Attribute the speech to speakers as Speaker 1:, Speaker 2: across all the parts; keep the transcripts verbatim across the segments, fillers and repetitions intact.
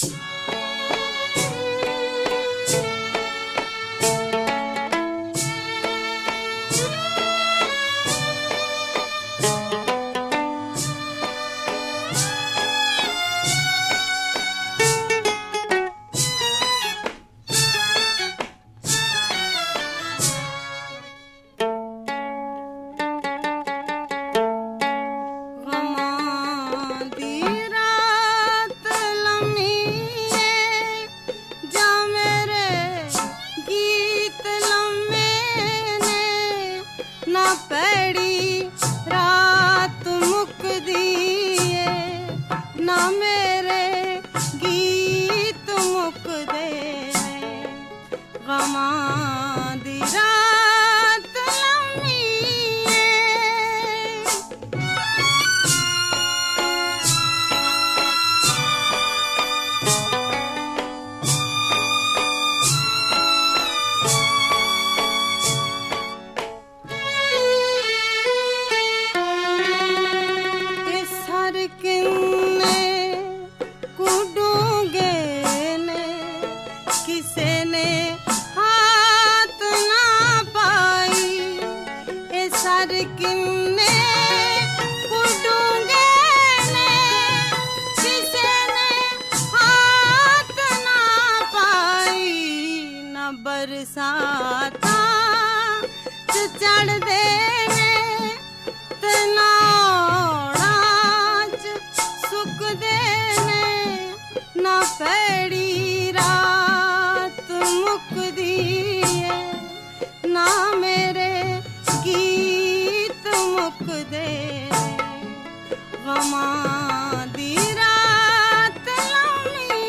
Speaker 1: बरसाता चढ़ देने तनाड़ा सुख देने ना पैड़ी रात मुक दिए ना मेरे गीत मुक दे गमा दी रात लम्ही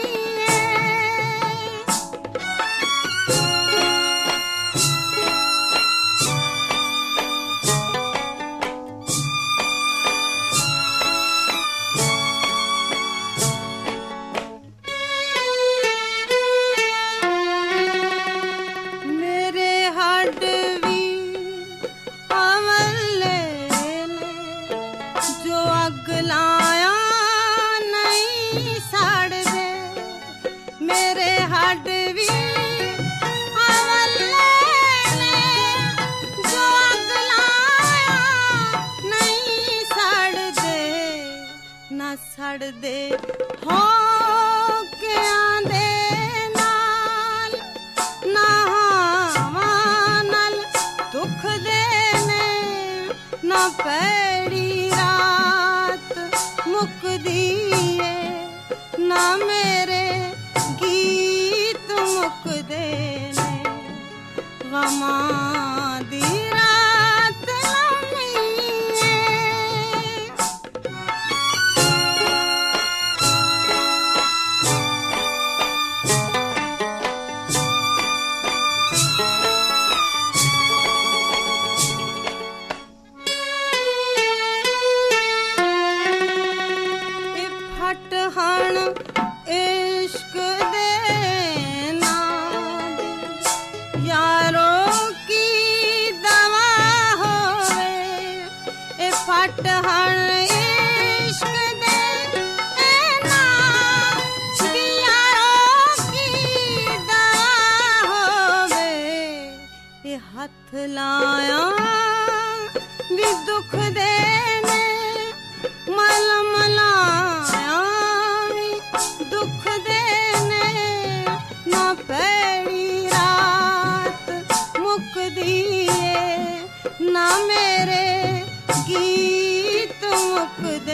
Speaker 1: लाया नहीं साड़ दे मेरे हड भी अवले जो अग लाया नहीं साड़ दे ना साड़ दे हो के आंदे नाल ना नाल दुख देने ना पैड़ी मुक दिए ना मेरे गीत मुक देने गमा दी रात लम्ही हण इश्क देना यारों की दवा होवे ए फट हण इश्क देना यारों की दवा होवे ए हथ लाया भी दुख देने मलम लाया दुख देने ना पैड़ी रात मुक दिए ना मेरे गीत मुक दे